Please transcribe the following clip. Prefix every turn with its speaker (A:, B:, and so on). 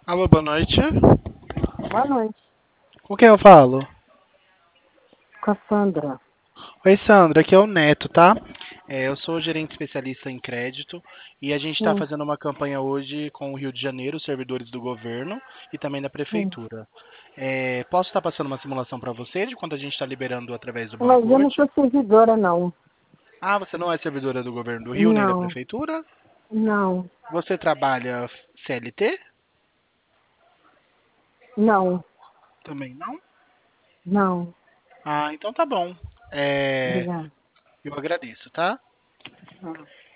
A: Alô, boa noite.
B: Boa noite,
A: Com quem eu falo?
B: Cassandra.
A: Oi, Sandra, aqui é o Neto, tá? Eu sou gerente especialista em crédito e a gente está
B: Sim,
A: fazendo uma campanha hoje com o Rio de Janeiro, os servidores do governo e também da
B: sim.
A: prefeitura. Posso estar passando uma simulação para você de quanto a gente está liberando através do
B: Mas
A: banco
B: eu não
A: hoje?
B: sou servidora, não.
A: Ah, você não é servidora do governo do Rio nem da
B: Não,
A: prefeitura?
B: não,
A: Você trabalha CLT?
B: não,
A: Também não?
B: não.
A: Ah, então tá bom. É,
B: Obrigada.
A: eu agradeço, tá?
B: Ah.